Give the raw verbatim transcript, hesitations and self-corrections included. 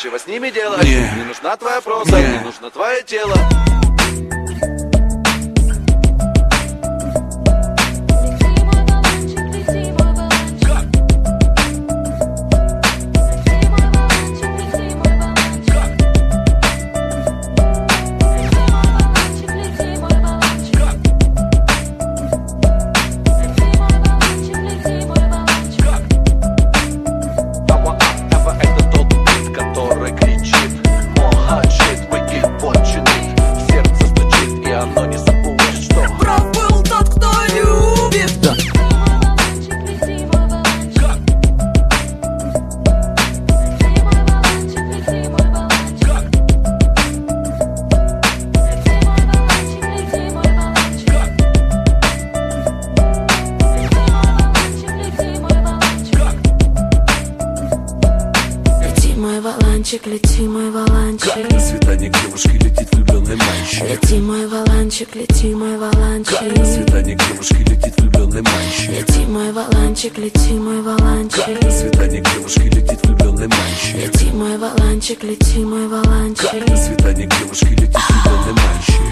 Нечего с ними делать. Не, не нужна твоя проза, не, не нужно твое тело. Лети, мой валанчик. Как на свидание к девушке летит влюбленный мальчик. Лети, мой валанчик, лети, мой валанчик. Как на свидание к девушке летит влюбленный мальчик. Лети, мой валанчик, лети, мой валанчик. Как на свидание к девушке летит влюбленный мальчик. Лети, мой валанчик, лети, мой валанчик. Как на свидание к девушке летит влюбленный мальчик.